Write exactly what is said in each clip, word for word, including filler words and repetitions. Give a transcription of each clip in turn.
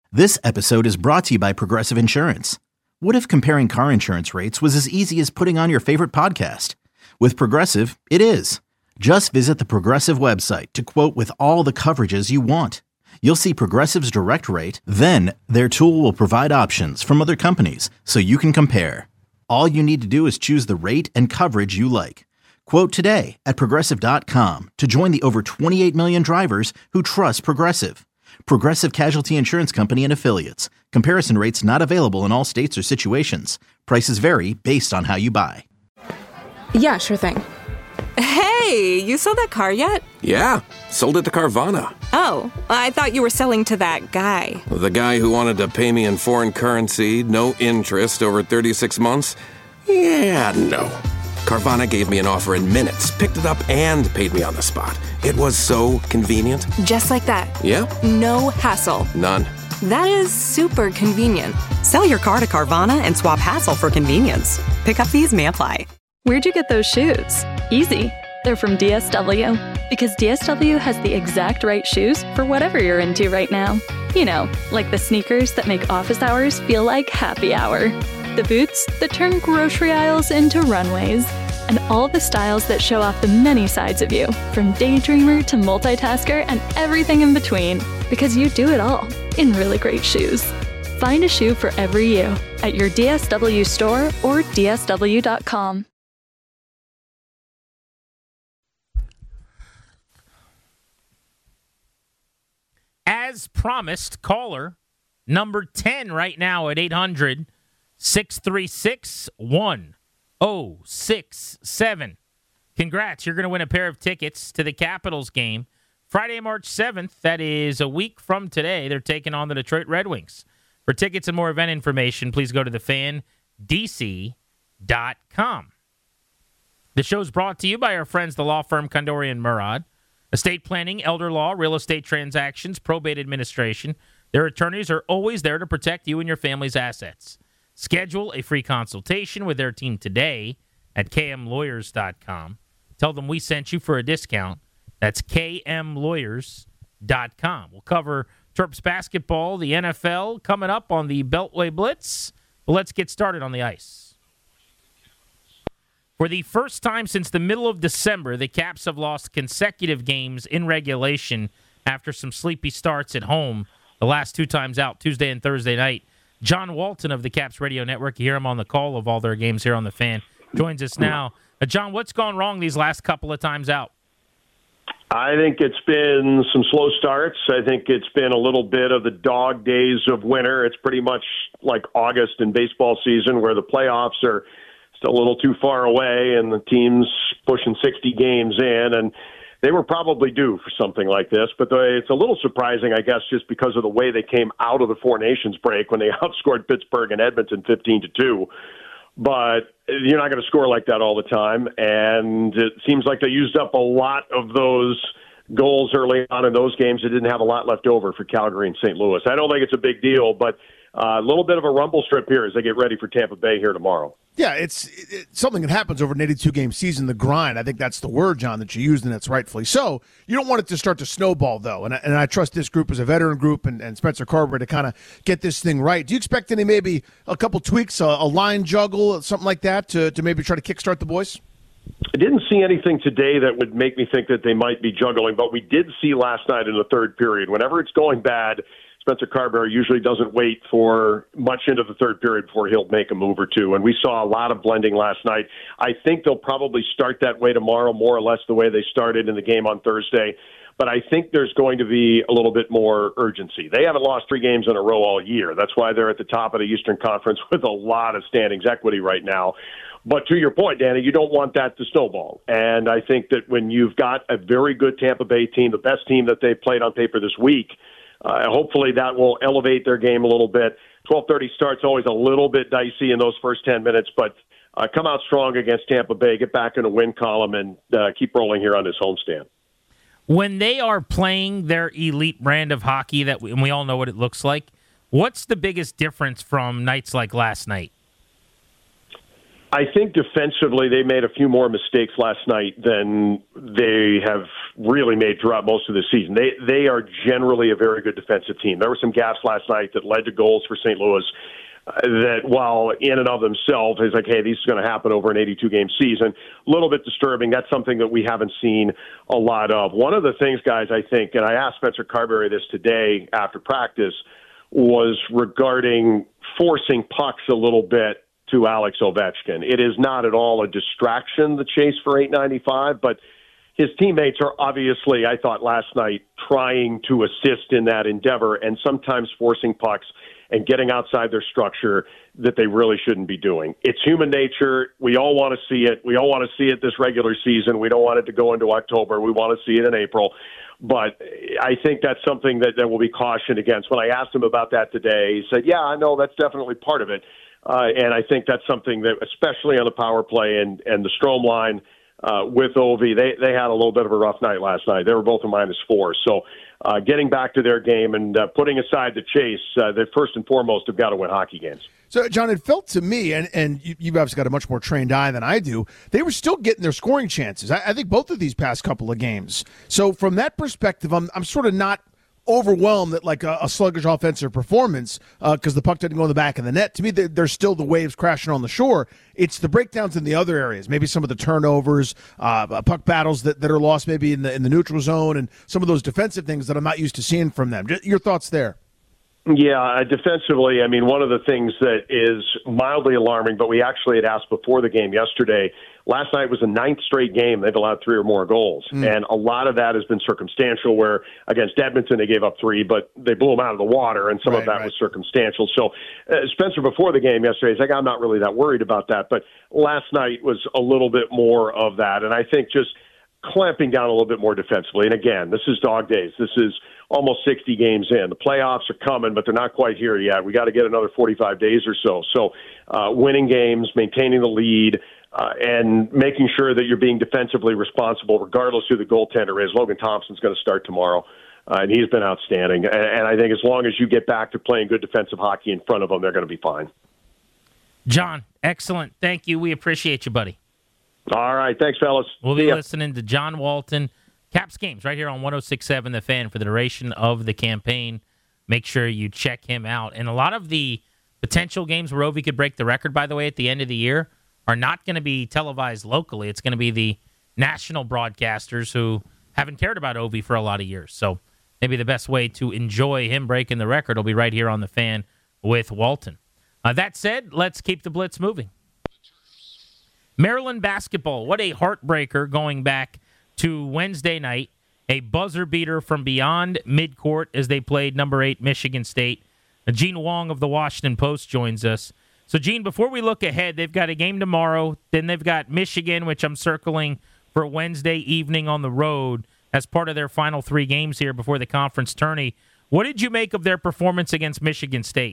This episode is brought to you by Progressive Insurance. What if comparing car insurance rates was as easy as putting on your favorite podcast? With Progressive, it is. Just visit the Progressive website to quote with all the coverages you want. You'll see Progressive's direct rate, then their tool will provide options from other companies so you can compare. All you need to do is choose the rate and coverage you like. Quote today at progressive dot com to join the over twenty-eight million drivers who trust Progressive. Progressive Casualty Insurance Company and Affiliates. Comparison rates not available in all states or situations. Prices vary based on how you buy. Yeah, sure thing. Hey, you sold that car yet? Yeah, sold it to Carvana. Oh, I thought you were selling to that guy. The guy who wanted to pay me in foreign currency, no interest, over thirty-six months? Yeah, no. Carvana gave me an offer in minutes, picked it up, and paid me on the spot. It was so convenient. Just like that. Yeah. No hassle. None. That is super convenient. Sell your car to Carvana and swap hassle for convenience. Pickup fees may apply. Where'd you get those shoes? Easy. They're from D S W. Because D S W has the exact right shoes for whatever you're into right now. You know, like the sneakers that make office hours feel like happy hour. The boots that turn grocery aisles into runways. And all the styles that show off the many sides of you, from daydreamer to multitasker and everything in between. Because you do it all in really great shoes. Find a shoe for every you at your D S W store or D S W dot com. As promised, caller number ten right now at eight hundred, six three six, one oh six seven. Congrats, you're going to win a pair of tickets to the Capitals game Friday, March seventh. That is a week from today. They're taking on the Detroit Red Wings. For tickets and more event information, please go to the fan d c dot com. The show's brought to you by our friends, the law firm Condori and Murad. Estate planning, elder law, real estate transactions, probate administration. Their attorneys are always there to protect you and your family's assets. Schedule a free consultation with their team today at k m lawyers dot com. Tell them we sent you for a discount. That's k m lawyers dot com. We'll cover Terps basketball, the N F L, coming up on the Beltway Blitz. But let's get started on the ice. For the first time since the middle of December, the Caps have lost consecutive games in regulation after some sleepy starts at home the last two times out, Tuesday and Thursday night. John Walton of the Caps Radio Network, you hear him on the call of all their games here on the Fan, joins us now. Uh, John, what's gone wrong these last couple of times out? I think it's been some slow starts. I think it's been a little bit of the dog days of winter. It's pretty much like August in baseball season where the playoffs are still a little too far away and the team's pushing sixty games in, and they were probably due for something like this. But the, it's a little surprising, I guess, just because of the way they came out of the Four Nations break when they outscored Pittsburgh and Edmonton fifteen to two. But you're not going to score like that all the time, and it seems like they used up a lot of those goals early on in those games. They didn't have a lot left over for Calgary and Saint Louis. I don't think it's a big deal, but a little bit of a rumble strip here as they get ready for Tampa Bay here tomorrow. Yeah, it's, it's something that happens over an eighty-two game season, the grind. I think that's the word, John, that you used, and that's rightfully so. You don't want it to start to snowball, though, and I, and I trust this group as a veteran group and, and Spencer Carberry to kind of get this thing right. Do you expect any maybe a couple tweaks, a, a line juggle, something like that, to, to maybe try to kickstart the boys? I didn't see anything today that would make me think that they might be juggling, but we did see last night in the third period. Whenever it's going bad, Spencer Carberry usually doesn't wait for much into the third period before he'll make a move or two. And we saw a lot of blending last night. I think they'll probably start that way tomorrow, more or less the way they started in the game on Thursday. But I think there's going to be a little bit more urgency. They haven't lost three games in a row all year. That's why they're at the top of the Eastern Conference with a lot of standings equity right now. But to your point, Danny, you don't want that to snowball. And I think that when you've got a very good Tampa Bay team, the best team that they've played on paper this week, Uh, hopefully that will elevate their game a little bit. twelve thirty start's always a little bit dicey in those first ten minutes, but uh, come out strong against Tampa Bay, get back in the win column, and uh, keep rolling here on this homestand. When they are playing their elite brand of hockey, that we, and we all know what it looks like, what's the biggest difference from nights like last night? I think defensively they made a few more mistakes last night than they have really made throughout most of the season. They they are generally a very good defensive team. There were some gaps last night that led to goals for Saint Louis uh, that, while in and of themselves, is like, hey, these are going to happen over an eighty-two game season. A little bit disturbing. That's something that we haven't seen a lot of. One of the things, guys, I think, and I asked Spencer Carberry this today after practice, was regarding forcing pucks a little bit to Alex Ovechkin. It is not at all a distraction, the chase for eight ninety-five, but his teammates are obviously, I thought last night, trying to assist in that endeavor and sometimes forcing pucks and getting outside their structure that they really shouldn't be doing. It's human nature. We all want to see it. We all want to see it this regular season. We don't want it to go into October. We want to see it in April. But I think that's something that, that will be cautioned against. When I asked him about that today, he said, yeah, I know that's definitely part of it. Uh, and I think that's something that, especially on the power play and, and the Strome line, Uh, with Ovi, they they had a little bit of a rough night last night. They were both a minus four. So uh, getting back to their game and uh, putting aside the chase, uh, they first and foremost have got to win hockey games. So, John, it felt to me, and, and you, you've obviously got a much more trained eye than I do, they were still getting their scoring chances. I, I think both of these past couple of games. So from that perspective, I'm I'm sort of not overwhelmed at like a, a sluggish offensive performance because uh, the puck didn't go in the back of the net. To me, there's still the waves crashing on the shore. It's the breakdowns in the other areas, maybe some of the turnovers, uh, puck battles that, that are lost maybe in the in the neutral zone, and some of those defensive things that I'm not used to seeing from them. Your thoughts there? Yeah, defensively, I mean, one of the things that is mildly alarming, but we actually had asked before the game yesterday, last night was the ninth straight game they've allowed three or more goals. Mm. And a lot of that has been circumstantial, where against Edmonton they gave up three, but they blew them out of the water, and some right, of that right. was circumstantial. So uh, Spencer, before the game yesterday, he's like, I'm not really that worried about that. But last night was a little bit more of that. And I think just clamping down a little bit more defensively. And again, this is dog days. This is almost sixty games in. The playoffs are coming, but they're not quite here yet. We got to get another forty-five days or so. So uh, winning games, maintaining the lead, uh, and making sure that you're being defensively responsible regardless who the goaltender is. Logan Thompson's going to start tomorrow, uh, and he's been outstanding. And, and I think as long as you get back to playing good defensive hockey in front of them, they're going to be fine. John, excellent. Thank you. We appreciate you, buddy. All right. Thanks, fellas. We'll be listening to John Walton, Caps Games, right here on one oh six point seven The Fan for the duration of the campaign. Make sure you check him out. And a lot of the potential games where Ovi could break the record, by the way, at the end of the year, are not going to be televised locally. It's going to be the national broadcasters who haven't cared about Ovi for a lot of years. So maybe the best way to enjoy him breaking the record will be right here on The Fan with Walton. Uh, that said, let's keep the Blitz moving. Maryland basketball, what a heartbreaker going back to Wednesday night. A buzzer beater from beyond midcourt as they played number eight Michigan State. Gene Wong of the Washington Post joins us. So, Gene, before we look ahead, they've got a game tomorrow. Then they've got Michigan, which I'm circling for Wednesday evening on the road as part of their final three games here before the conference tourney. What did you make of their performance against Michigan State?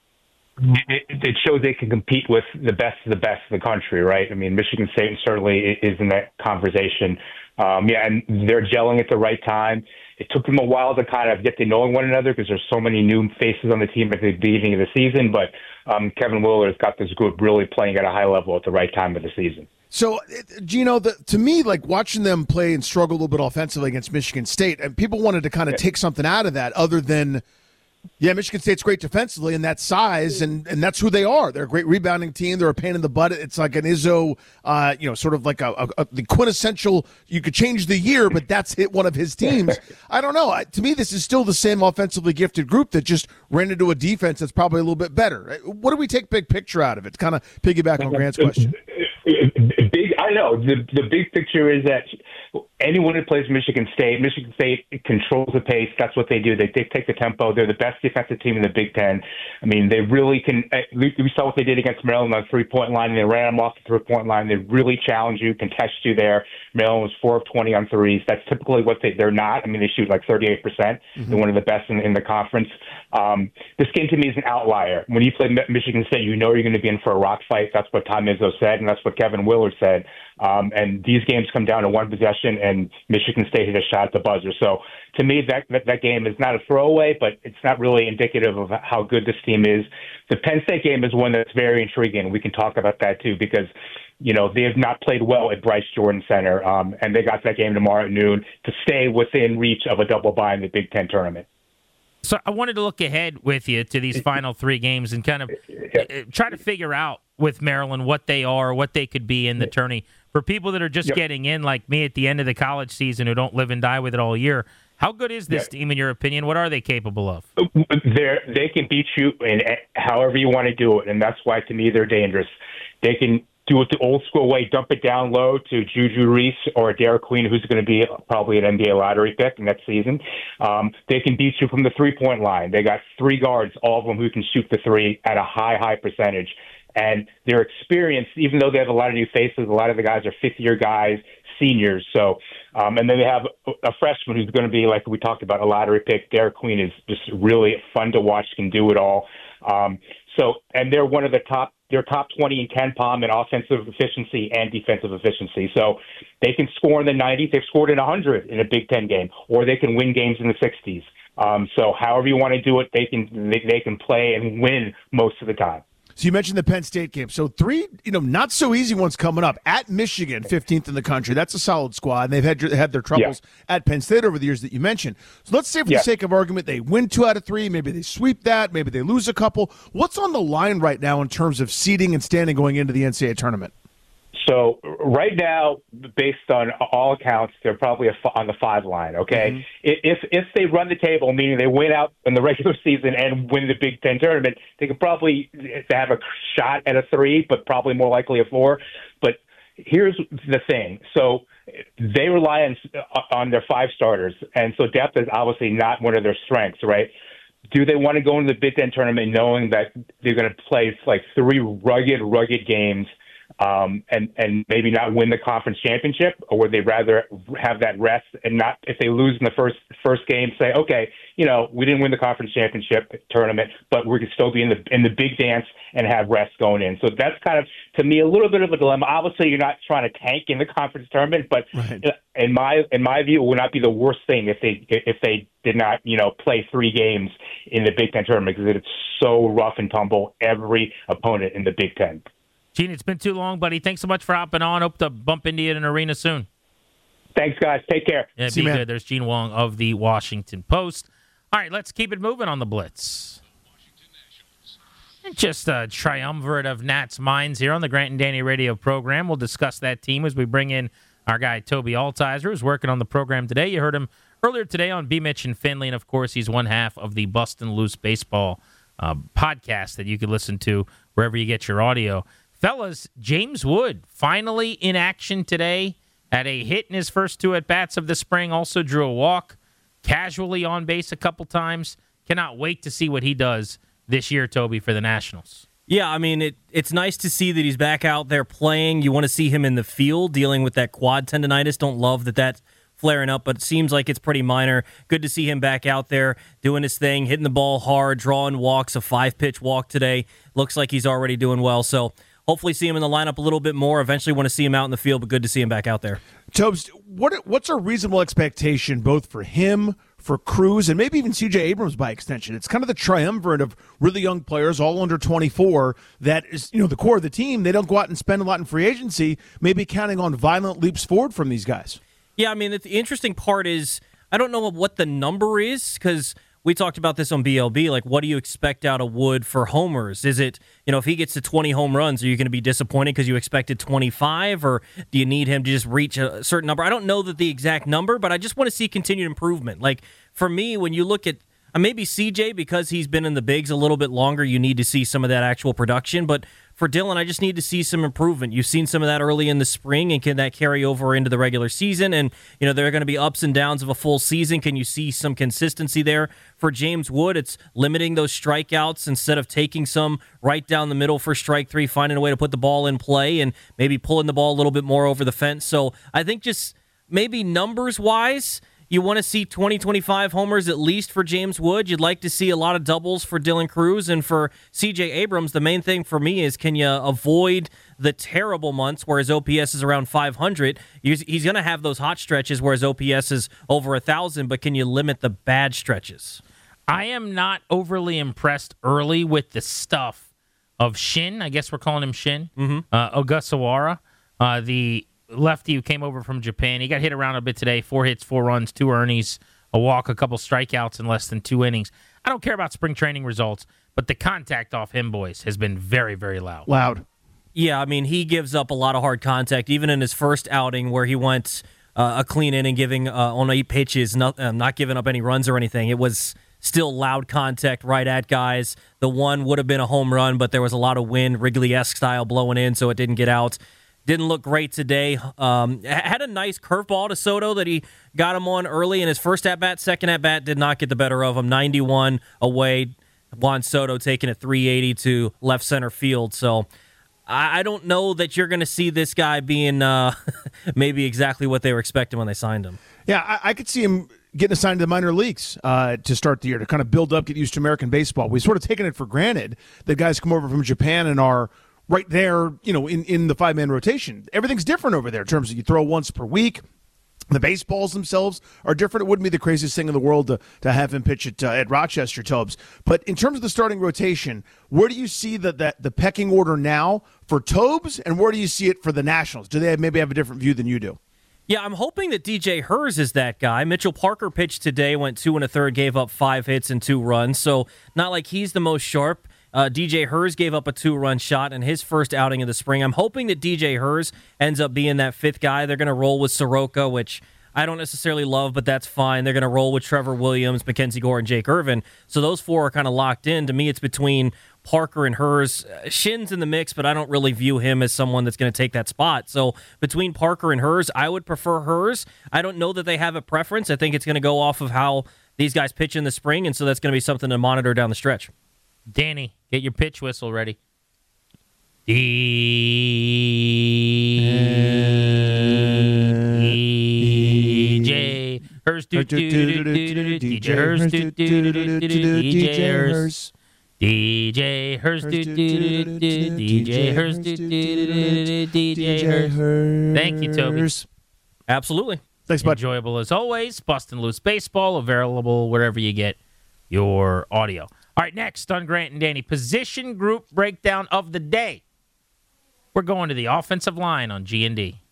It, it shows they can compete with the best of the best in the country, right? I mean, Michigan State certainly is in that conversation. Um, yeah, and they're gelling at the right time. It took them a while to kind of get to knowing one another because there's so many new faces on the team at the beginning of the season. But um, Kevin Willard's got this group really playing at a high level at the right time of the season. So, Gino, the, to me, like watching them play and struggle a little bit offensively against Michigan State, and people wanted to kind of yeah. take something out of that other than – yeah, Michigan State's great defensively, and that size, and, and that's who they are. They're a great rebounding team. They're a pain in the butt. It's like an Izzo, uh, you know, sort of like a, a, a the quintessential. You could change the year, but that's hit one of his teams. I don't know. I, to me, this is still the same offensively gifted group that just ran into a defense that's probably a little bit better. What do we take big picture out of it? Kind of piggyback on Grant's question. Big, I know the the big picture is that anyone who plays Michigan State, Michigan State controls the pace. That's what they do. They, they take the tempo. They're the best defensive team in the Big Ten. I mean, they really can. We saw what they did against Maryland on the three-point line, and they ran them off the three-point line. They really challenge you, contest you there. Maryland was four of twenty on threes. That's typically what they, they're not. I mean, they shoot like thirty-eight percent. Mm-hmm. They're one of the best in, in the conference. Um, this game to me is an outlier. When you play Michigan State, you know you're going to be in for a rock fight. That's what Tom Izzo said, and that's what Kevin Willard said. Um, and these games come down to one possession, and Michigan State hit a shot at the buzzer. So to me, that, that that game is not a throwaway, but it's not really indicative of how good this team is. The Penn State game is one that's very intriguing. We can talk about that too, because you know, they have not played well at Bryce Jordan Center, um, and they got that game tomorrow at noon to stay within reach of a double bye in the Big Ten tournament. So I wanted to look ahead with you to these final three games and kind of yeah. try to figure out with Maryland what they are, what they could be in the tourney. For people that are just yep. getting in, like me at the end of the college season, who don't live and die with it all year, how good is this yeah. team in your opinion? What are they capable of? They they can beat you in however you want to do it, and that's why to me they're dangerous. They can do it the old school way, dump it down low to Juju Reese or Derek Queen, who's going to be probably an N B A lottery pick next season. Um, they can beat you from the three-point line. They got three guards, all of them who can shoot the three at a high, high percentage. And their experience, even though they have a lot of new faces, a lot of the guys are fifth-year guys, seniors. So, um, and then they have a freshman who's going to be, like we talked about, a lottery pick. Derek Queen is just really fun to watch, can do it all. Um, so, and they're one of the top, they're top twenty in Ken Pom in offensive efficiency and defensive efficiency. So they can score in the nineties. They've scored in one hundred in a Big Ten game, or they can win games in the sixties. Um, so however you want to do it, they can, they, they can play and win most of the time. So you mentioned the Penn State game. So three, you know, not so easy ones coming up. At Michigan, fifteenth in the country. That's a solid squad. And they've had had their troubles yeah. at Penn State over the years that you mentioned. So let's say for yeah. the sake of argument, they win two out of three. Maybe they sweep that. Maybe they lose a couple. What's on the line right now in terms of seeding and standing going into the N C double A tournament? So right now, based on all accounts, they're probably a, on the five line, okay? Mm-hmm. If if they run the table, meaning they win out in the regular season and win the Big Ten tournament, they could probably have a shot at a three, but probably more likely a four. But here's the thing. So they rely on, on their five starters, and so depth is obviously not one of their strengths, right? Do they want to go into the Big Ten tournament knowing that they're going to play like three rugged, rugged games Um, and, and maybe not win the conference championship, or would they rather have that rest and not, if they lose in the first first game, say, okay, you know, we didn't win the conference championship tournament, but we could still be in the in the big dance and have rest going in. So that's kind of, to me, a little bit of a dilemma. Obviously, you're not trying to tank in the conference tournament, but right. in my in my view, it would not be the worst thing if they if they did not, you know, play three games in the Big Ten tournament, because it's so rough and tumble every opponent in the Big Ten. Gene, it's been too long, buddy. Thanks so much for hopping on. Hope to bump into you in an arena soon. Thanks, guys. Take care. Yeah, See be you, good. There's Gene Wong of the Washington Post. All right, let's keep it moving on the Blitz. Just a triumvirate of Nats minds here on the Grant and Danny radio program. We'll discuss that team as we bring in our guy Toby Altizer, who's working on the program today. You heard him earlier today on B. Mitch and Finley, and, of course, he's one half of the Bustin' Loose Baseball uh, podcast that you can listen to wherever you get your audio. Fellas, James Wood finally in action today. Had a hit in his first two at-bats of the spring. Also drew a walk. Casually on base a couple times. Cannot wait to see what he does this year, Toby, for the Nationals. Yeah, I mean, it, it's nice to see that he's back out there playing. You want to see him in the field dealing with that quad tendonitis. Don't love that that's flaring up, but it seems like it's pretty minor. Good to see him back out there doing his thing, hitting the ball hard, drawing walks, a five-pitch walk today. Looks like he's already doing well, so hopefully see him in the lineup a little bit more. Eventually want to see him out in the field, but good to see him back out there. Tobes, what what's a reasonable expectation both for him, for Cruz, and maybe even C J Abrams by extension? It's kind of the triumvirate of really young players, all under twenty-four, that is, you know, the core of the team. They don't go out and spend a lot in free agency, maybe counting on violent leaps forward from these guys. Yeah, I mean, the interesting part is I don't know what the number is, because we talked about this on B L B. Like, what do you expect out of Wood for homers? Is it, you know, if he gets to twenty home runs, are you going to be disappointed because you expected twenty-five, or do you need him to just reach a certain number? I don't know that the exact number, but I just want to see continued improvement. Like, for me, when you look at uh, maybe C J, because he's been in the bigs a little bit longer, you need to see some of that actual production. But for Dylan, I just need to see some improvement. You've seen some of that early in the spring, and can that carry over into the regular season? And, you know, there are going to be ups and downs of a full season. Can you see some consistency there? For James Wood, it's limiting those strikeouts instead of taking some right down the middle for strike three, finding a way to put the ball in play and maybe pulling the ball a little bit more over the fence. So I think just maybe numbers-wise, you want to see twenty, twenty-five homers at least for James Wood. You'd like to see a lot of doubles for Dylan Cruz. And for C J Abrams, the main thing for me is, can you avoid the terrible months where his O P S is around five hundred? He's, he's going to have those hot stretches where his O P S is over one thousand, but can you limit the bad stretches? I am not overly impressed early with the stuff of Shin. I guess we're calling him Shin. Mm-hmm. Uh, Ogasawara. Uh, the lefty who came over from Japan, he got hit around a bit today. Four hits, four runs, two earnings, a walk, a couple strikeouts in less than two innings. I don't care about spring training results, but the contact off him, boys, has been very, very loud. Loud. Yeah, I mean, he gives up a lot of hard contact, even in his first outing where he went uh, a clean inning, giving uh, on eight pitches, not, uh, not giving up any runs or anything. It was still loud contact right at guys. The one would have been a home run, but there was a lot of wind, Wrigley-esque style blowing in, so it didn't get out. Didn't look great today. Um, had a nice curveball to Soto that he got him on early in his first at-bat. Second at-bat did not get the better of him. ninety-one away. Juan Soto taking it three eighty to left center field. So I, I don't know that you're going to see this guy being uh, maybe exactly what they were expecting when they signed him. Yeah, I, I could see him getting assigned to the minor leagues uh, to start the year, to kind of build up, get used to American baseball. We've sort of taken it for granted that guys come over from Japan and are right there, you know, in, in the five-man rotation. Everything's different over there in terms of you throw once per week. The baseballs themselves are different. It wouldn't be the craziest thing in the world to, to have him pitch at, uh, at Rochester, Tobes. But in terms of the starting rotation, where do you see the, the, the pecking order now for Tobes, and where do you see it for the Nationals? Do they have, maybe have a different view than you do? Yeah, I'm hoping that D J Hurst is that guy. Mitchell Parker pitched today, went two and a third, gave up five hits and two runs. So not like he's the most sharp. Uh, D J Hurst gave up a two-run shot in his first outing of the spring. I'm hoping that D J Hurst ends up being that fifth guy. They're going to roll with Soroka, which I don't necessarily love, but that's fine. They're going to roll with Trevor Williams, Mackenzie Gore, and Jake Irvin. So those four are kind of locked in. To me, it's between Parker and Hurst. Shin's in the mix, but I don't really view him as someone that's going to take that spot. So between Parker and Hurst, I would prefer Hurst. I don't know that they have a preference. I think it's going to go off of how these guys pitch in the spring, and so that's going to be something to monitor down the stretch. Danny, get your pitch whistle ready. D J Hurst, do do do do D J Hurst, do do do D J Hurst, D J Hurst, do do do D J Hurst, do do D J Hurst. Thank you, Toby. Absolutely. Thanks, bud. Enjoyable as always. Bustin' Loose Baseball, available wherever you get your audio. All right, next on Grant and Danny, position group breakdown of the day. We're going to the offensive line on G and D.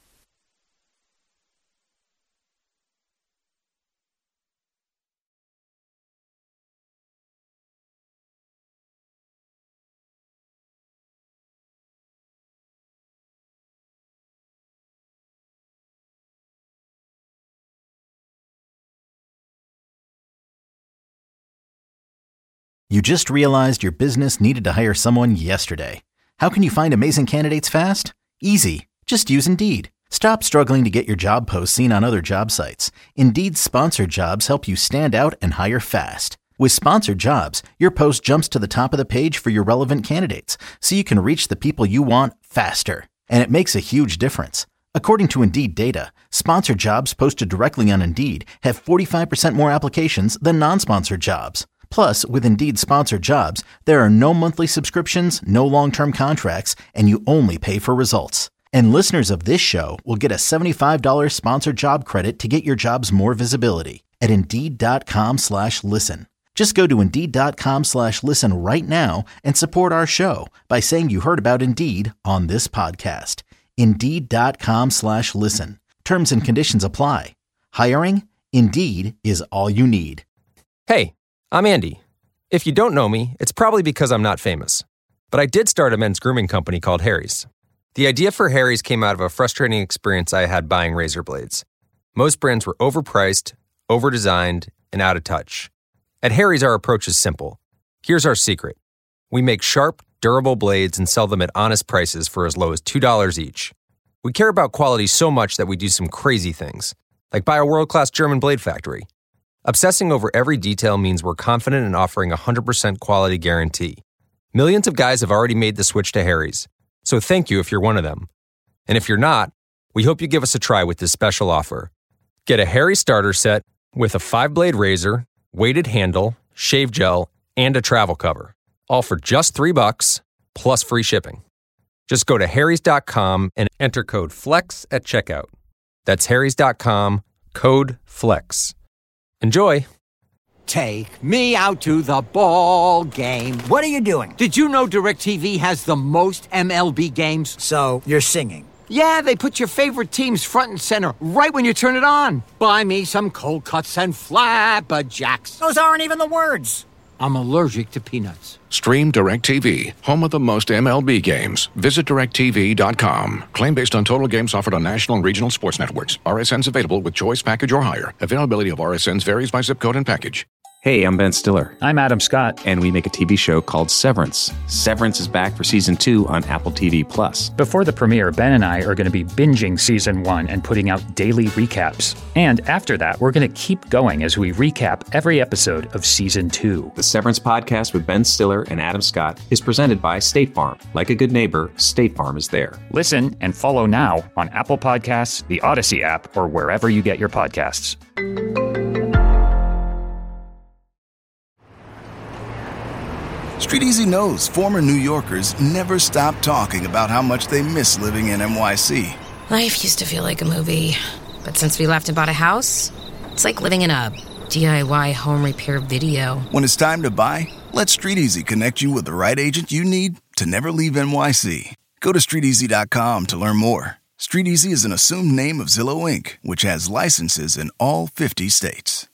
You just realized your business needed to hire someone yesterday. How can you find amazing candidates fast? Easy. Just use Indeed. Stop struggling to get your job posts seen on other job sites. Indeed's sponsored jobs help you stand out and hire fast. With sponsored jobs, your post jumps to the top of the page for your relevant candidates, so you can reach the people you want faster. And it makes a huge difference. According to Indeed data, sponsored jobs posted directly on Indeed have forty-five percent more applications than non-sponsored jobs. Plus, with Indeed sponsored jobs, there are no monthly subscriptions, no long-term contracts, and you only pay for results. And listeners of this show will get a seventy-five dollars sponsored job credit to get your jobs more visibility at Indeed.com slash listen. Just go to Indeed.com slash listen right now and support our show by saying you heard about Indeed on this podcast. Indeed.com slash listen. Terms and conditions apply. Hiring? Indeed is all you need. Hey, I'm Andy. If you don't know me, it's probably because I'm not famous. But I did start a men's grooming company called Harry's. The idea for Harry's came out of a frustrating experience I had buying razor blades. Most brands were overpriced, overdesigned, and out of touch. At Harry's, our approach is simple. Here's our secret. We make sharp, durable blades and sell them at honest prices for as low as two dollars each. We care about quality so much that we do some crazy things, like buy a world-class German blade factory. Obsessing over every detail means we're confident in offering a one hundred percent quality guarantee. Millions of guys have already made the switch to Harry's, so thank you if you're one of them. And if you're not, we hope you give us a try with this special offer. Get a Harry's starter set with a five-blade razor, weighted handle, shave gel, and a travel cover, all for just three bucks plus free shipping. Just go to harrys dot com and enter code FLEX at checkout. That's harrys dot com, code FLEX. Enjoy. Take me out to the ball game. What are you doing? Did you know DirecTV has the most M L B games? So you're singing. Yeah, they put your favorite teams front and center right when you turn it on. Buy me some cold cuts and flabberjacks. Those aren't even the words. I'm allergic to peanuts. Stream DirecTV, home of the most M L B games. Visit direct T V dot com. Claim based on total games offered on national and regional sports networks. R S Ns available with choice package or higher. Availability of R S Ns varies by zip code and package. Hey, I'm Ben Stiller. I'm Adam Scott, and we make a T V show called Severance. Severance is back for season two on Apple T V Plus. Before the premiere, Ben and I are going to be binging season one and putting out daily recaps. And after that, we're going to keep going as we recap every episode of season two. The Severance podcast with Ben Stiller and Adam Scott is presented by State Farm. Like a good neighbor, State Farm is there. Listen and follow now on Apple Podcasts, the Odyssey app, or wherever you get your podcasts. Street Easy knows former New Yorkers never stop talking about how much they miss living in N Y C. Life used to feel like a movie, but since we left and bought a house, it's like living in a D I Y home repair video. When it's time to buy, let Street Easy connect you with the right agent you need to never leave N Y C. Go to street easy dot com to learn more. Street Easy is an assumed name of Zillow Incorporated, which has licenses in all fifty states.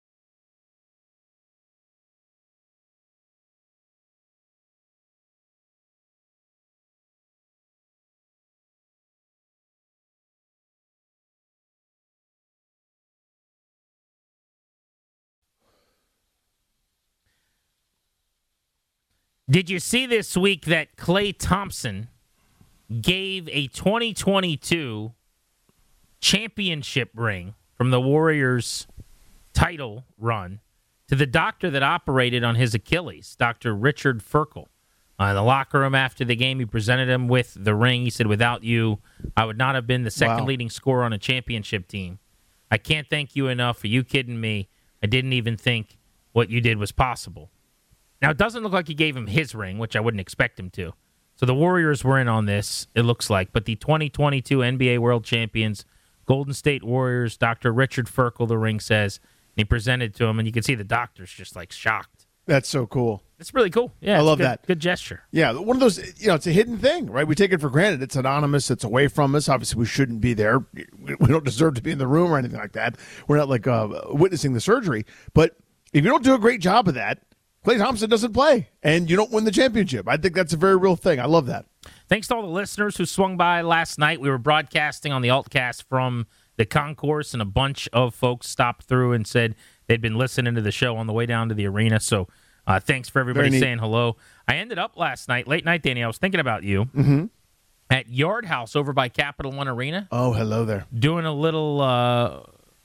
Did you see this week that Klay Thompson gave a twenty twenty-two championship ring from the Warriors title run to the doctor that operated on his Achilles, Doctor Richard Ferkel? Uh, in the locker room after the game, he presented him with the ring. He said, without you, I would not have been the second Wow. leading scorer on a championship team. I can't thank you enough. Are you kidding me? I didn't even think what you did was possible. Now, it doesn't look like he gave him his ring, which I wouldn't expect him to. So the Warriors were in on this, it looks like. But the twenty twenty-two N B A World Champions, Golden State Warriors, Doctor Richard Ferkel, the ring says, and he presented to him, and you can see the doctor's just, like, shocked. That's so cool. It's really cool. Yeah, I it's love good, that. Good gesture. Yeah, one of those, you know, it's a hidden thing, right? We take it for granted. It's anonymous. It's away from us. Obviously, we shouldn't be there. We don't deserve to be in the room or anything like that. We're not, like, uh, witnessing the surgery. But if you don't do a great job of that, Klay Thompson doesn't play, and you don't win the championship. I think that's a very real thing. I love that. Thanks to all the listeners who swung by last night. We were broadcasting on the Altcast from the concourse, and a bunch of folks stopped through and said they'd been listening to the show on the way down to the arena. So uh, thanks for everybody saying hello. I ended up last night, late night, Danny, I was thinking about you, mm-hmm. at Yard House over by Capital One Arena. Oh, hello there. Doing a little uh,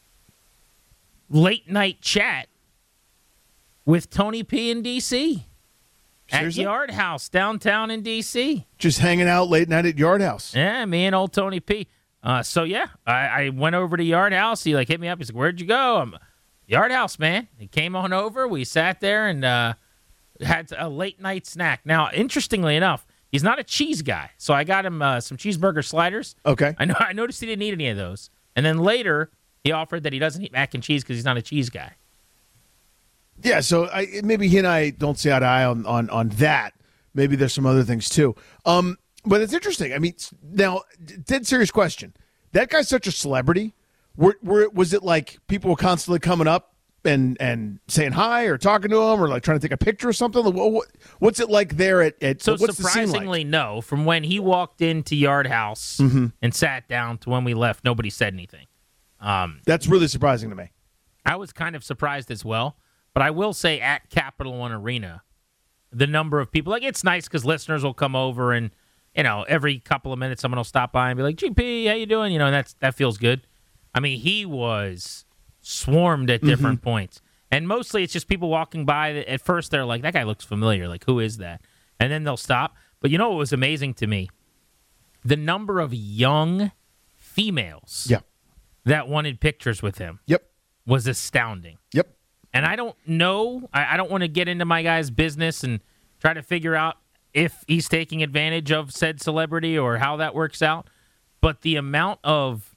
late night chat with Tony P in D C Seriously? At Yard House downtown in D C Just hanging out late night at Yard House. Yeah, me and old Tony P. Uh, so, yeah, I, I went over to Yard House. He, like, hit me up. He's like, where'd you go? I'm Yard House, man. He came on over. We sat there and uh, had a late-night snack. Now, interestingly enough, he's not a cheese guy. So I got him uh, some cheeseburger sliders. Okay. I know. I noticed he didn't eat any of those. And then later, he offered that he doesn't eat mac and cheese because he's not a cheese guy. Yeah, so I, maybe he and I don't see eye to eye on, on, on that. Maybe there's some other things, too. Um, but it's interesting. I mean, now, dead serious question. That guy's such a celebrity. Were, were, was it like people were constantly coming up and, and saying hi or talking to him or like trying to take a picture or something? What, what, what's it like there at, at So what's the scene surprisingly, like? no. From when he walked into Yard House mm-hmm. and sat down to when we left, nobody said anything. Um, That's really surprising to me. I was kind of surprised as well. But I will say at Capital One Arena, the number of people, like it's nice because listeners will come over and, you know, every couple of minutes someone will stop by and be like, G P, how you doing? You know, and that's, that feels good. I mean, he was swarmed at different mm-hmm. points. And mostly it's just people walking by. That at first they're like, that guy looks familiar. Like, who is that? And then they'll stop. But you know what was amazing to me? The number of young females yeah. that wanted pictures with him yep. was astounding. Yep. And I don't know, I, I don't want to get into my guy's business and try to figure out if he's taking advantage of said celebrity or how that works out. But the amount of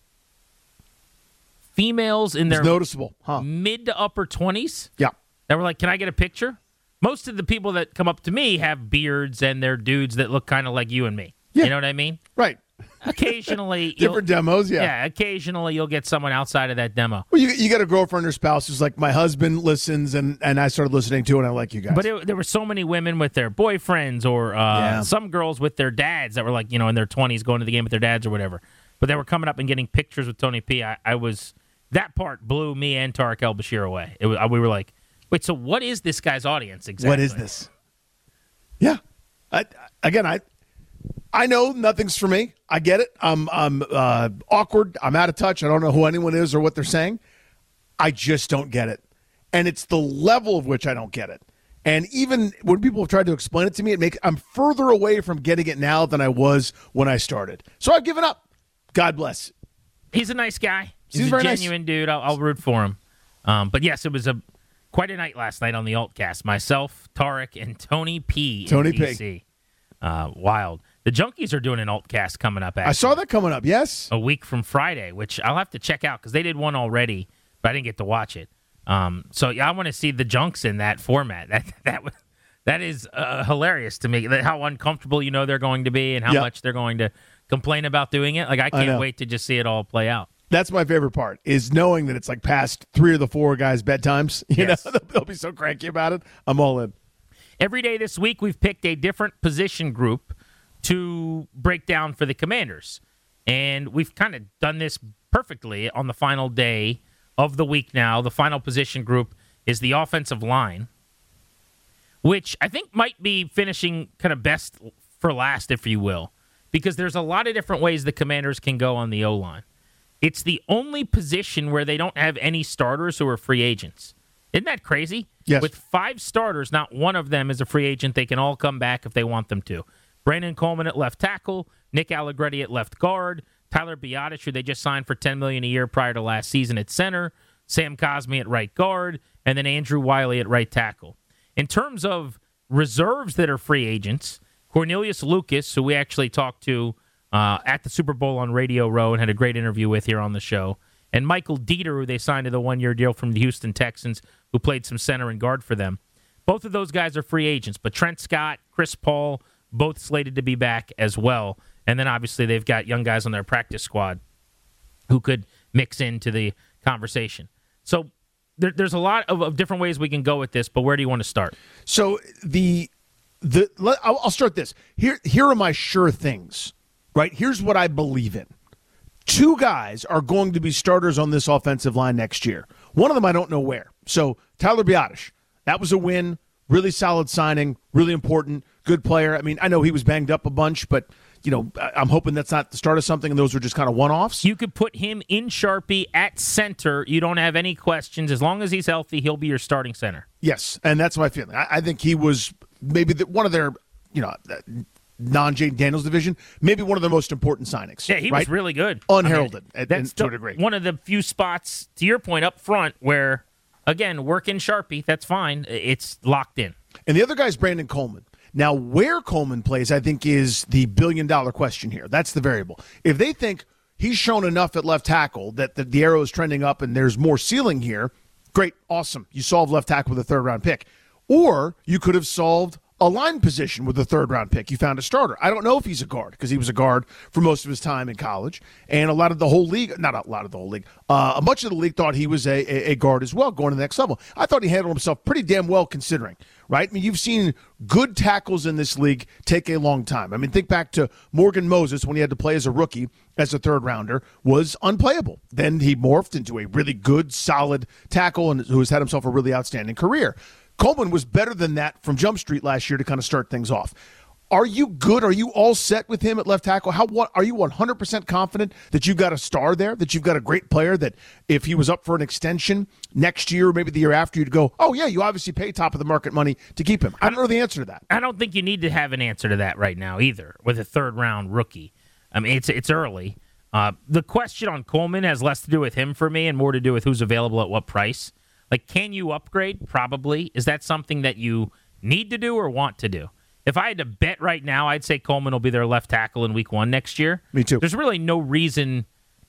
females in it's their noticeable, huh? mid to upper twenties yeah. that were like, can I get a picture? Most of the people that come up to me have beards and they're dudes that look kind of like you and me. Yeah. You know what I mean? Right. occasionally, different demos. Yeah, yeah. Occasionally, you'll get someone outside of that demo. Well, you you got a girlfriend or spouse who's like, my husband listens, and, and I started listening to, it, and I like you guys. But it, there were so many women with their boyfriends, or uh, Yeah. some girls with their dads that were like, you know, in their twenties, going to the game with their dads or whatever. But they were coming up and getting pictures with Tony P. I, I was that part blew me and Tarek El Bashir away. It was, we were like, wait, so what is this guy's audience exactly? What is this? Yeah, I, again, I. I know nothing's for me. I get it. I'm I'm uh, awkward. I'm out of touch. I don't know who anyone is or what they're saying. I just don't get it. And it's the level of which I don't get it. And even when people have tried to explain it to me, it make I'm further away from getting it now than I was when I started. So I've given up. God bless. He's a nice guy. He's Seems a very genuine nice. dude. I'll, I'll root for him. Um, but yes, it was a quite a night last night on the Altcast. Myself, Tarek, and Tony P. Tony in D C. P. Uh, wild. The Junkies are doing an Altcast coming up. Actually. I saw that coming up, yes. A week from Friday, which I'll have to check out because they did one already, but I didn't get to watch it. Um, so yeah, I want to see the Junks in that format. That that was that is uh, hilarious to me. That how uncomfortable you know they're going to be and how Yep. much they're going to complain about doing it. Like I I can't know. wait to just see it all play out. That's my favorite part, is knowing that it's like past three of the four guys' bedtimes. You Yes. know, they'll be so cranky about it. I'm all in. Every day this week, we've picked a different position group to break down for the Commanders. And we've kind of done this perfectly on the final day of the week now. The final position group is the offensive line, which I think might be finishing kind of best for last, if you will, because there's a lot of different ways the Commanders can go on the O-line. It's the only position where they don't have any starters who are free agents. Isn't that crazy? Yes. With five starters, not one of them is a free agent. They can all come back if they want them to. Brandon Coleman at left tackle, Nick Allegretti at left guard, Tyler Biadasz, who they just signed for ten million dollars a year prior to last season, at center, Sam Cosmi at right guard, and then Andrew Wiley at right tackle. In terms of reserves that are free agents, Cornelius Lucas, who we actually talked to uh, at the Super Bowl on Radio Row and had a great interview with here on the show, and Michael Dieter, who they signed to the one-year deal from the Houston Texans, who played some center and guard for them. Both of those guys are free agents, but Trent Scott, Chris Paul, both slated to be back as well. And then obviously they've got young guys on their practice squad who could mix into the conversation. So there, there's a lot of, of different ways we can go with this, but where do you want to start? So the the let, I'll I'll start this. Here here are my sure things. Right? Here's what I believe in. Two guys are going to be starters on this offensive line next year. One of them I don't know where. So Tyler Biadasz, that was a win, really solid signing, really important, good player. I mean, I know he was banged up a bunch, but you know, I'm hoping that's not the start of something, and those are just kind of one-offs. You could put him in Sharpie at center. You don't have any questions. As long as he's healthy, he'll be your starting center. Yes, and that's my feeling. I, I think he was maybe the, one of their, you know, non-Jaden Daniels division, maybe one of the most important signings. Yeah, he right? was really good. Unheralded, I mean, at, that's to the, a degree. One of the few spots, to your point, up front where, again, work in Sharpie, that's fine. It's locked in. And the other guy's Brandon Coleman. Now, where Coleman plays, I think, is the billion-dollar question here. That's the variable. If they think he's shown enough at left tackle that the, the arrow is trending up and there's more ceiling here, great, awesome. You solve left tackle with a third-round pick. Or you could have solved a line position with a third-round pick. You found a starter. I don't know if he's a guard because he was a guard for most of his time in college. And a lot of the whole league, not a lot of the whole league, uh, much of the league thought he was a, a, a guard as well going to the next level. I thought he handled himself pretty damn well considering, right? I mean, you've seen good tackles in this league take a long time. I mean, think back to Morgan Moses when he had to play as a rookie as a third-rounder, was unplayable. Then he morphed into a really good, solid tackle and who has had himself a really outstanding career. Coleman was better than that from Jump Street last year to kind of start things off. Are you good? Are you all set with him at left tackle? How what are you one hundred percent confident that you've got a star there, that you've got a great player that if he was up for an extension next year, maybe the year after, you'd go, oh, yeah, you obviously pay top of the market money to keep him. I don't know the answer to that. I don't think you need to have an answer to that right now either with a third-round rookie. I mean, it's it's early. Uh, the question on Coleman has less to do with him for me and more to do with who's available at what price. Like, can you upgrade? Probably. Is that something that you need to do or want to do? If I had to bet right now, I'd say Coleman will be their left tackle in week one next year. Me too. There's really no reason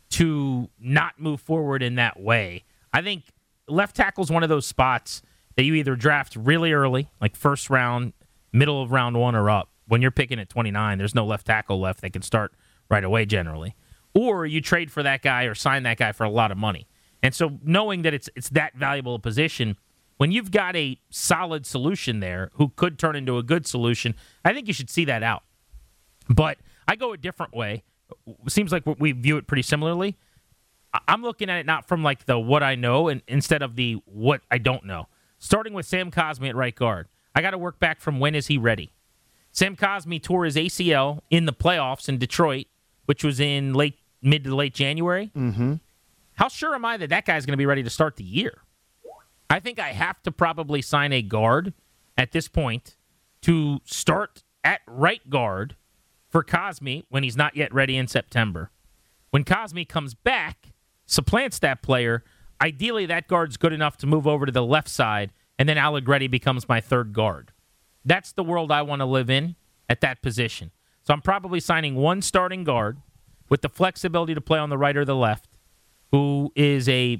to not move forward in that way. I think left tackle is one of those spots that you either draft really early, like first round, middle of round one or up. When you're picking at twenty-nine, there's no left tackle left. They can start right away generally. Or you trade for that guy or sign that guy for a lot of money. And so knowing that it's it's that valuable a position, when you've got a solid solution there who could turn into a good solution, I think you should see that out. But I go a different way. It seems like we view it pretty similarly. I'm looking at it not from like the what I know and instead of the what I don't know. Starting with Sam Cosmi at right guard. I got to work back from when is he ready. Sam Cosmi tore his A C L in the playoffs in Detroit, which was in late mid to late January. Mm-hmm. How sure am I that that guy's going to be ready to start the year? I think I have to probably sign a guard at this point to start at right guard for Cosmi when he's not yet ready in September. When Cosmi comes back, supplants that player, ideally that guard's good enough to move over to the left side, and then Allegretti becomes my third guard. That's the world I want to live in at that position. So I'm probably signing one starting guard with the flexibility to play on the right or the left, who is a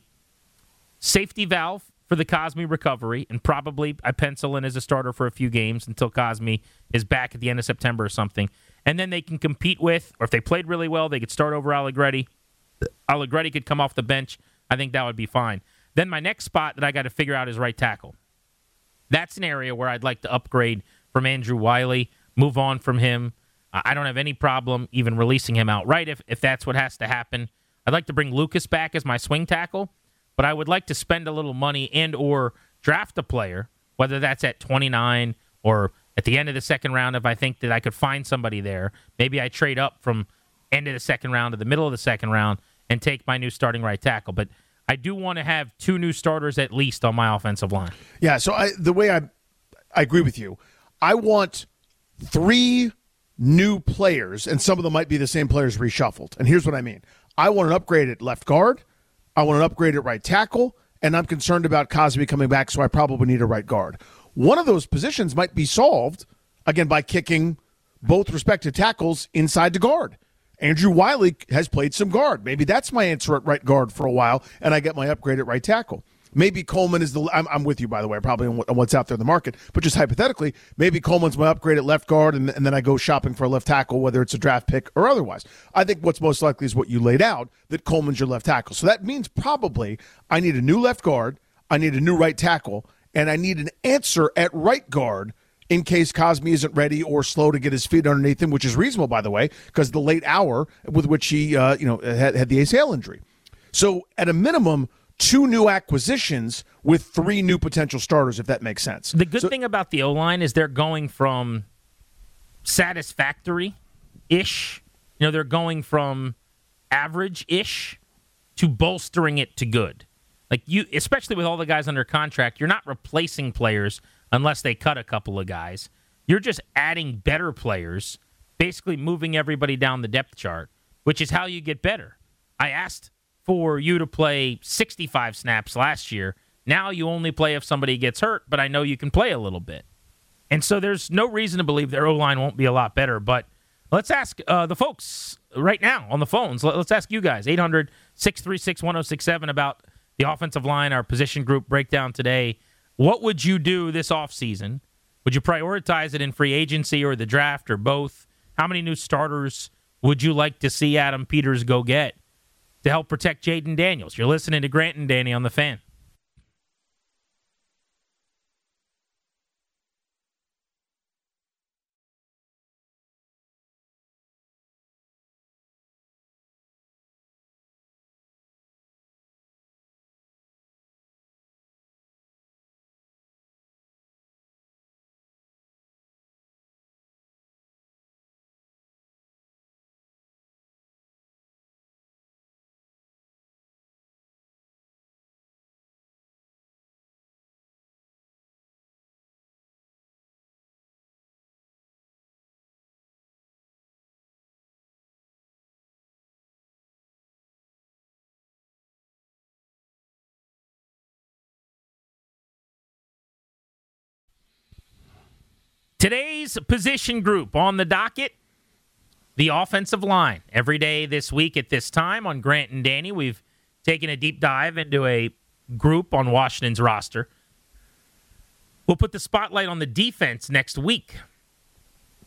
safety valve for the Cosmi recovery, and probably I pencil in as a starter for a few games until Cosmi is back at the end of September or something. And then they can compete with, or if they played really well, they could start over Allegretti. Allegretti could come off the bench. I think that would be fine. Then my next spot that I got to figure out is right tackle. That's an area where I'd like to upgrade from Andrew Wiley, move on from him. Uh, I don't have any problem even releasing him outright if, if that's what has to happen. I'd like to bring Lucas back as my swing tackle, but I would like to spend a little money and or draft a player, whether that's at twenty-nine or at the end of the second round if I think that I could find somebody there. Maybe I trade up from end of the second round to the middle of the second round and take my new starting right tackle. But I do want to have two new starters at least on my offensive line. Yeah, so I, the way I I agree with you, I want three new players, and some of them might be the same players reshuffled. And here's what I mean. I want an upgrade at left guard. I want an upgrade at right tackle, and I'm concerned about Cosmi coming back, so I probably need a right guard. One of those positions might be solved, again, by kicking both respective tackles inside the guard. Andrew Wiley has played some guard. Maybe that's my answer at right guard for a while, and I get my upgrade at right tackle. Maybe Coleman is the I'm, – I'm with you, by the way, probably on, what, on what's out there in the market. But just hypothetically, maybe Coleman's my upgrade at left guard, and, and then I go shopping for a left tackle, whether it's a draft pick or otherwise. I think what's most likely is what you laid out, that Coleman's your left tackle. So that means probably I need a new left guard, I need a new right tackle, and I need an answer at right guard in case Cosmi isn't ready or slow to get his feet underneath him, which is reasonable, by the way, because the late hour with which he uh, you know had, had the A C L injury. So at a minimum, two new acquisitions with three new potential starters, if that makes sense. The good so, thing about the O-line is they're going from satisfactory-ish, you know, they're going from average-ish to bolstering it to good. Like you, especially with all the guys under contract, you're not replacing players unless they cut a couple of guys. You're just adding better players, basically moving everybody down the depth chart, which is how you get better. I asked for you to play sixty-five snaps last year. Now you only play if somebody gets hurt, but I know you can play a little bit. And so there's no reason to believe their O-line won't be a lot better. But let's ask uh, the folks right now on the phones. Let's ask you guys, eight hundred, six three six, one oh six seven, about the offensive line, our position group breakdown today. What would you do this offseason? Would you prioritize it in free agency or the draft or both? How many new starters would you like to see Adam Peters go get to help protect Jaden Daniels? You're listening to Grant and Danny on The Fan. Today's position group on the docket, the offensive line. Every day this week at this time on Grant and Danny, we've taken a deep dive into a group on Washington's roster. We'll put the spotlight on the defense next week.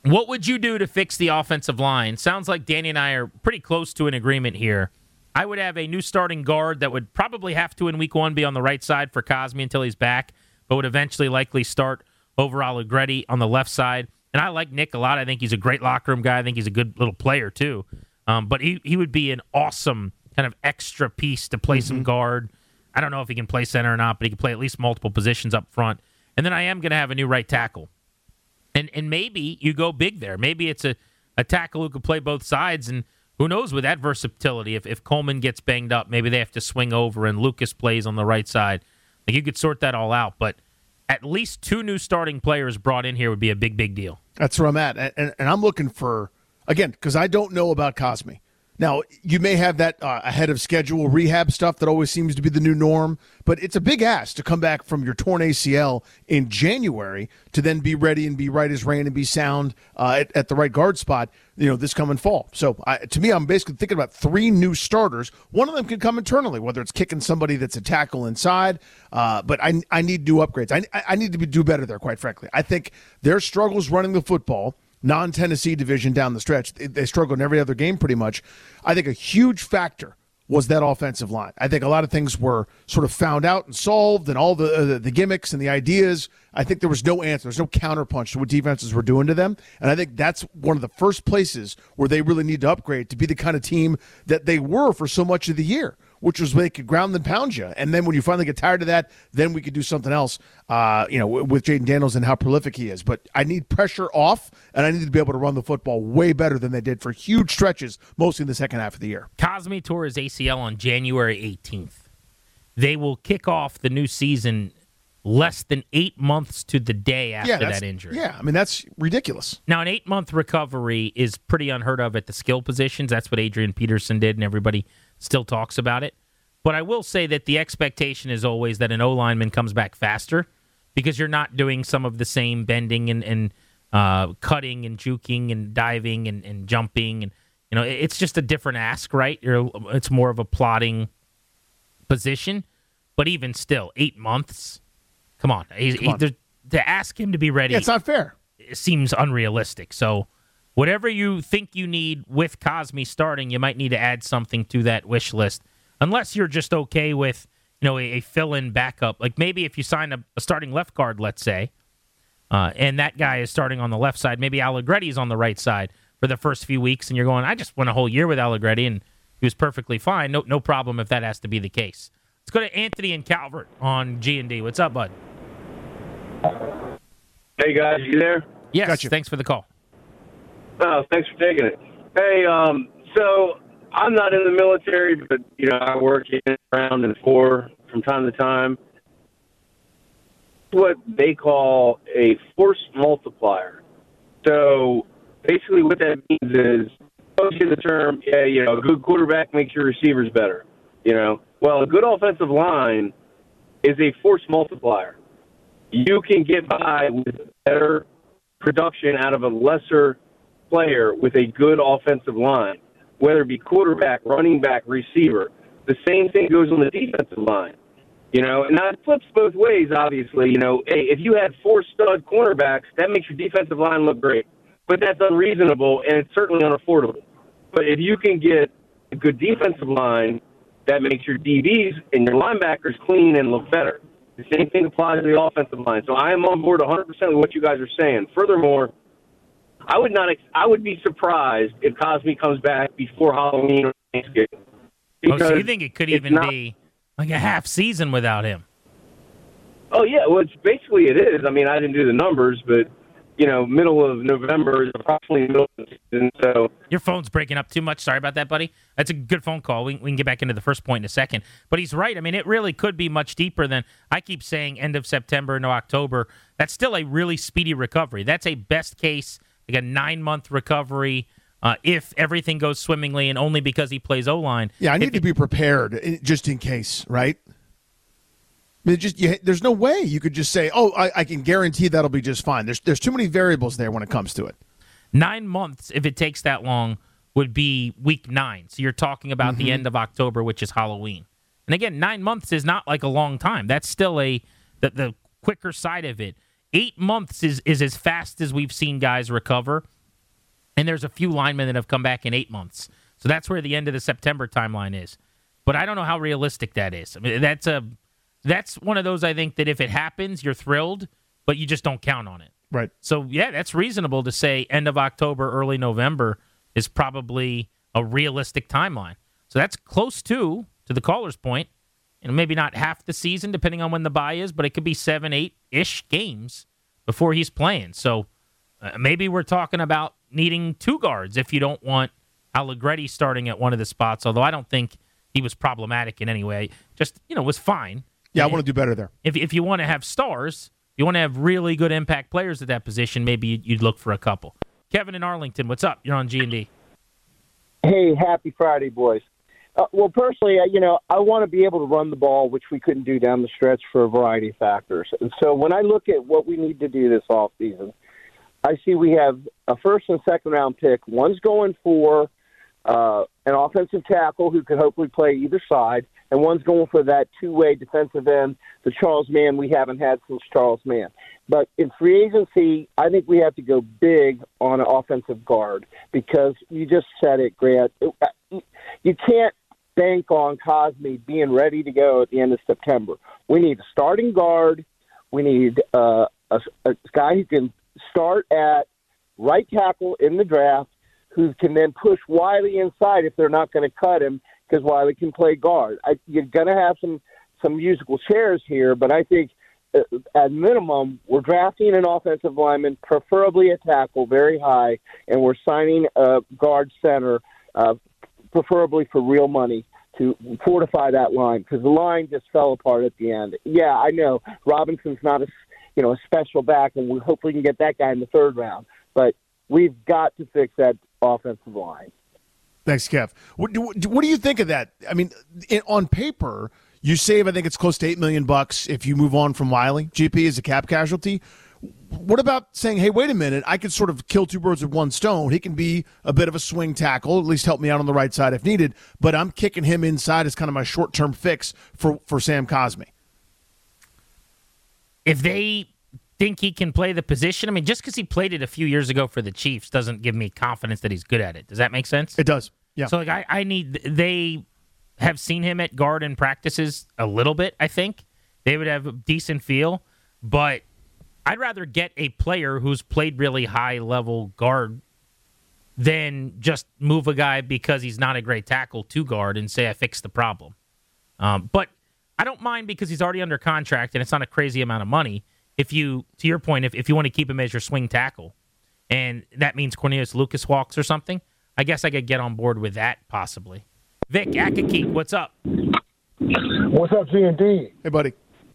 What would you do to fix the offensive line? Sounds like Danny and I are pretty close to an agreement here. I would have a new starting guard that would probably have to in week one be on the right side for Cosmi until he's back, but would eventually likely start over Allegretti on the left side. And I like Nick a lot. I think he's a great locker room guy. I think he's a good little player too. Um, but he, he would be an awesome kind of extra piece to play mm-hmm. some guard. I don't know if he can play center or not, but he can play at least multiple positions up front. And then I am going to have a new right tackle. And and maybe you go big there. Maybe it's a, a tackle who can play both sides. And who knows with that versatility, if, if Coleman gets banged up, maybe they have to swing over and Lucas plays on the right side. Like you could sort that all out. But at least two new starting players brought in here would be a big, big deal. That's where I'm at. And, and, and I'm looking for, again, because I don't know about Cosmi. Now, you may have that uh, ahead of schedule rehab stuff that always seems to be the new norm, but it's a big ask to come back from your torn A C L in January to then be ready and be right as rain and be sound uh, at, at the right guard spot, you know, this coming fall. So I, to me, I'm basically thinking about three new starters. One of them can come internally, whether it's kicking somebody that's a tackle inside, uh, but I, I need new upgrades. I, I need to be, do better there, quite frankly. I think their struggles running the football, non-Tennessee division down the stretch, they struggled in every other game pretty much. I think a huge factor was that offensive line. I think a lot of things were sort of found out and solved, and all the uh, the, the gimmicks and the ideas. I think there was no answer. There's no counterpunch to what defenses were doing to them. And I think that's one of the first places where they really need to upgrade to be the kind of team that they were for so much of the year, which was where they could ground and pound you. And then when you finally get tired of that, then we could do something else, uh, you know, with Jaden Daniels and how prolific he is. But I need pressure off, and I need to be able to run the football way better than they did for huge stretches, mostly in the second half of the year. Cosmi tore his A C L on January eighteenth. They will kick off the new season less than eight months to the day after yeah, that injury. Yeah, I mean, that's ridiculous. Now, an eight-month recovery is pretty unheard of at the skill positions. That's what Adrian Peterson did, and everybody still talks about it. But I will say that the expectation is always that an O-lineman comes back faster because you're not doing some of the same bending and, and uh, cutting and juking and diving and, and jumping. And you know, it's just a different ask, right? You're, it's more of a plotting position. But even still, eight months, come on. He, come on. He, to ask him to be ready, yeah, it's not fair. It seems unrealistic. So whatever you think you need with Cosmi starting, you might need to add something to that wish list. Unless you're just okay with, you know, a, a fill-in backup. Like maybe if you sign a, a starting left guard, let's say, uh, and that guy is starting on the left side, maybe Allegretti's on the right side for the first few weeks, and you're going, I just went a whole year with Allegretti, and he was perfectly fine. No, no problem if that has to be the case. Let's go to Anthony and Calvert on G and D. What's up, bud? Hey, guys, you there? Yes, gotcha. Thanks for the call. Oh, thanks for taking it. Hey, um, so I'm not in the military, but, you know, I work in, around, and for from time to time. What they call a force multiplier. So basically what that means is, goes to the term, yeah, you know, a good quarterback makes your receivers better, you know. Well, a good offensive line is a force multiplier. You can get by with better production out of a lesser player with a good offensive line, whether it be quarterback, running back, receiver. The same thing goes on the defensive line, you know, and that flips both ways, obviously. You know, hey, if you had four stud cornerbacks, that makes your defensive line look great, but that's unreasonable, and it's certainly unaffordable. But if you can get a good defensive line, that makes your D Bs and your linebackers clean and look better. The same thing applies to the offensive line. So I am on board one hundred percent with what you guys are saying. Furthermore, I would not. I would be surprised if Cosmi comes back before Halloween or Thanksgiving. Oh, so you think it could even not, be like a half season without him? Oh yeah, well, it's basically it is. I mean, I didn't do the numbers, but you know, middle of November is approximately the middle of the season. So your phone's breaking up too much. Sorry about that, buddy. That's a good phone call. We, we can get back into the first point in a second. But he's right. I mean, it really could be much deeper than I keep saying. End of September into October. That's still a really speedy recovery. That's a best case, like a nine month recovery. Uh, if everything goes swimmingly, and only because he plays O-line. Yeah, I need if to be prepared just in case, right? I mean, just you, there's no way you could just say, "Oh, I, I can guarantee that'll be just fine." There's there's too many variables there when it comes to it. Nine months, if it takes that long, would be week nine. So you're talking about mm-hmm. the end of October, which is Halloween. And again, nine months is not like a long time. That's still a the, the quicker side of it. Eight months is is as fast as we've seen guys recover. And there's a few linemen that have come back in eight months. So that's where the end of the September timeline is. But I don't know how realistic that is. I mean, that's a that's one of those, I think, that if it happens, you're thrilled, but you just don't count on it. Right. So, yeah, that's reasonable to say end of October, early November is probably a realistic timeline. So that's close to, to the caller's point, you know, maybe not half the season, depending on when the bye is, but it could be seven, eight-ish games before he's playing. So uh, maybe we're talking about needing two guards if you don't want Allegretti starting at one of the spots, although I don't think he was problematic in any way. Just, you know, was fine. Yeah, and I want to do better there. If, if you want to have stars, you want to have really good impact players at that position, maybe you'd look for a couple. Kevin in Arlington, what's up? You're on G and D. Hey, happy Friday, boys. Uh, well, personally, uh, you know, I want to be able to run the ball, which we couldn't do down the stretch for a variety of factors. And so when I look at what we need to do this offseason, I see we have a first and second round pick. One's going for uh, an offensive tackle who could hopefully play either side, and one's going for that two-way defensive end, the Charles Mann we haven't had since Charles Mann. But in free agency, I think we have to go big on an offensive guard because you just said it, Grant. You can't bank on Cosme being ready to go at the end of September. We need a starting guard. We need uh, a, a guy who can start at right tackle in the draft, who can then push Wiley inside if they're not going to cut him because Wiley can play guard. I, you're going to have some, some musical chairs here, but I think uh, at minimum we're drafting an offensive lineman, preferably a tackle, very high, and we're signing a guard center, uh, preferably for real money, to fortify that line because the line just fell apart at the end. Yeah, I know Robinson's not a you know a special back, and we hopefully can get that guy in the third round, but we've got to fix that offensive line. Thanks, Kev. What do, what do you think of that? I mean, in, on paper, you save, I think it's close to eight million bucks if you move on from Wiley. G P is a cap casualty. What about saying, hey, wait a minute, I could sort of kill two birds with one stone. He can be a bit of a swing tackle, at least help me out on the right side if needed, but I'm kicking him inside as kind of my short-term fix for, for Sam Cosme. If they think he can play the position, I mean, just because he played it a few years ago for the Chiefs doesn't give me confidence that he's good at it. Does that make sense? It does, yeah. So, like, I, I need – they have seen him at guard in practices a little bit, I think. They would have a decent feel, but – I'd rather get a player who's played really high-level guard than just move a guy because he's not a great tackle to guard and say I fixed the problem. Um, but I don't mind because he's already under contract and it's not a crazy amount of money. If you, to your point, if, if you want to keep him as your swing tackle and that means Cornelius Lucas walks or something, I guess I could get on board with that possibly. Vic, Akaki, what's up? What's up, G and D? Hey, buddy.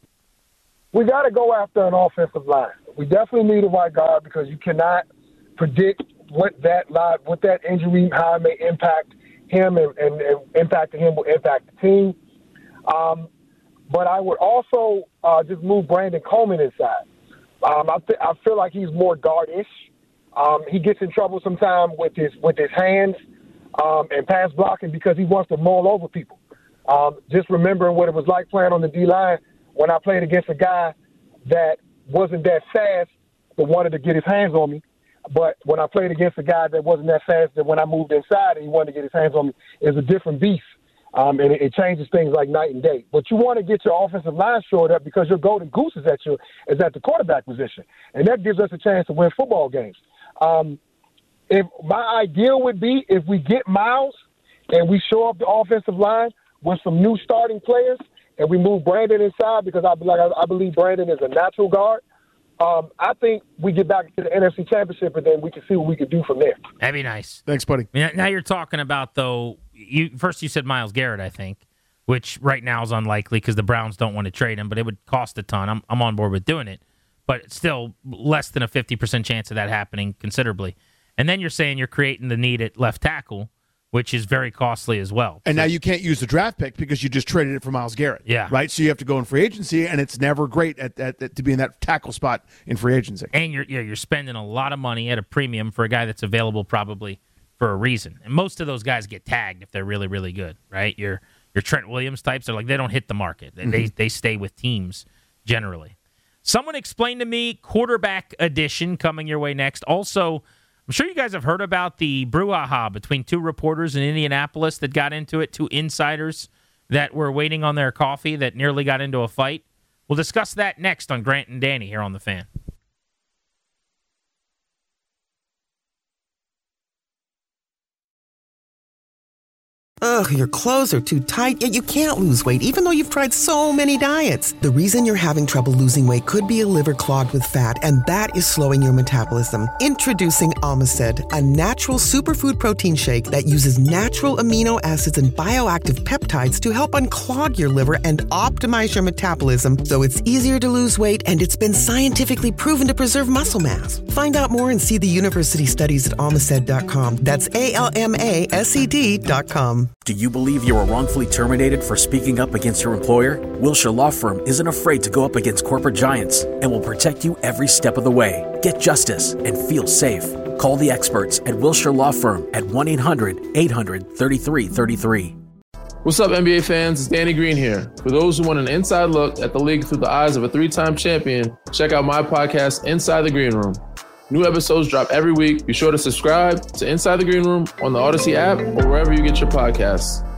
We got to go after an offensive line. We definitely need a right guard because you cannot predict what that line, what that injury, how it may impact him and, and, and impacting him will impact the team. Um, but I would also uh, just move Brandon Coleman inside. Um, I, th- I feel like he's more guard-ish. Um, he gets in trouble sometimes with his with his hands um, and pass blocking because he wants to maul over people. Um, just remembering what it was like playing on the D-line when I played against a guy that wasn't that fast but wanted to get his hands on me. But when I played against a guy that wasn't that fast, that when I moved inside and he wanted to get his hands on me, it was a different beast. Um, and it, it changes things like night and day. But you want to get your offensive line shored up because your golden goose is at your is at the quarterback position. And that gives us a chance to win football games. Um, if my ideal would be if we get Miles and we show up the offensive line with some new starting players, and we move Brandon inside because I, like, I believe Brandon is a natural guard, um, I think we get back to the N F C Championship, and then we can see what we can do from there. That'd be nice. Thanks, buddy. Now you're talking about, though, you first you said Myles Garrett, I think, which right now is unlikely because the Browns don't want to trade him, but it would cost a ton. I'm, I'm on board with doing it, but still less than a fifty percent chance of that happening considerably. And then you're saying you're creating the need at left tackle, which is very costly as well. And so, now you can't use the draft pick because you just traded it for Myles Garrett. Yeah. Right? So you have to go in free agency, and it's never great at, at, at to be in that tackle spot in free agency. And you're yeah, you're spending a lot of money at a premium for a guy that's available probably for a reason. And most of those guys get tagged if they're really, really good, right? Your your Trent Williams types are like, they don't hit the market. Mm-hmm. They they stay with teams generally. Someone explain to me quarterback edition coming your way next. Also, I'm sure you guys have heard about the brouhaha between two reporters in Indianapolis that got into it, two insiders that were waiting on their coffee that nearly got into a fight. We'll discuss that next on Grant and Danny here on The Fan. Ugh, your clothes are too tight, yet you can't lose weight, even though you've tried so many diets. The reason you're having trouble losing weight could be a liver clogged with fat, and that is slowing your metabolism. Introducing Omicid, a natural superfood protein shake that uses natural amino acids and bioactive peptides to help unclog your liver and optimize your metabolism so it's easier to lose weight, and it's been scientifically proven to preserve muscle mass. Find out more and see the university studies at almaced dot com. That's A L M A S E D dot com. Do you believe you were wrongfully terminated for speaking up against your employer? Wilshire Law Firm isn't afraid to go up against corporate giants and will protect you every step of the way. Get justice and feel safe. Call the experts at Wilshire Law Firm at one eight hundred eight hundred thirty-three thirty-three. What's up, N B A fans? It's Danny Green here. For those who want an inside look at the league through the eyes of a three-time champion, check out my podcast, Inside the Green Room. New episodes drop every week. Be sure to subscribe to Inside the Green Room on the Odyssey app or wherever you get your podcasts.